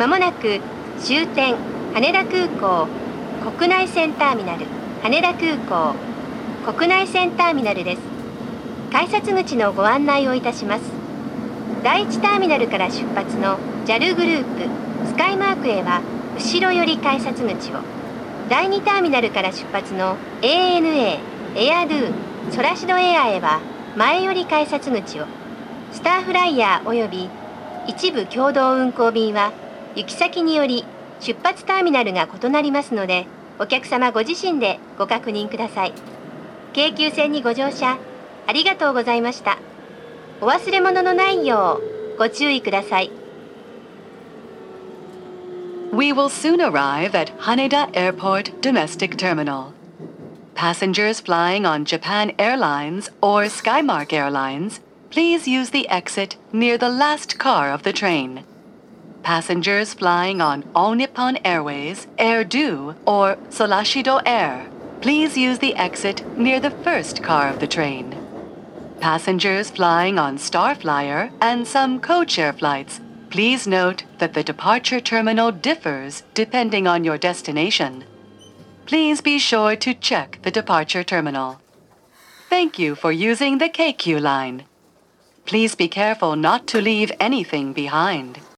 まもなく終点羽田空港国内線ターミナル羽田空港国内線ターミナルです。改札口のご案内をいたします。第1ターミナルから出発の JAL グループスカイマークへは後ろ寄り改札口を、第2ターミナルから出発の ANA、エアドゥ、ソラシドエアへは前寄り改札口を、スターフライヤーおよび一部共同運行便は行き先により出発ターミナルが異なりますので、お客様ご自身でご確認ください。京急線にご乗車ありがとうございました。お忘れ物のないようご注意ください。 We will soon arrive at Haneda Airport Domestic Terminal. Passengers flying on Japan Airlines or Skymark Airlines, please use the exit near the last car of the train. Passengers flying on All Nippon Airways, Airdo, or Solashido Air, please use the exit near the first car of the train. Passengers flying on Starflyer and some codeshare flights, please note that the departure terminal differs depending on your destination. Please be sure to check the departure terminal. Thank you for using the KQ line. Please be careful not to leave anything behind.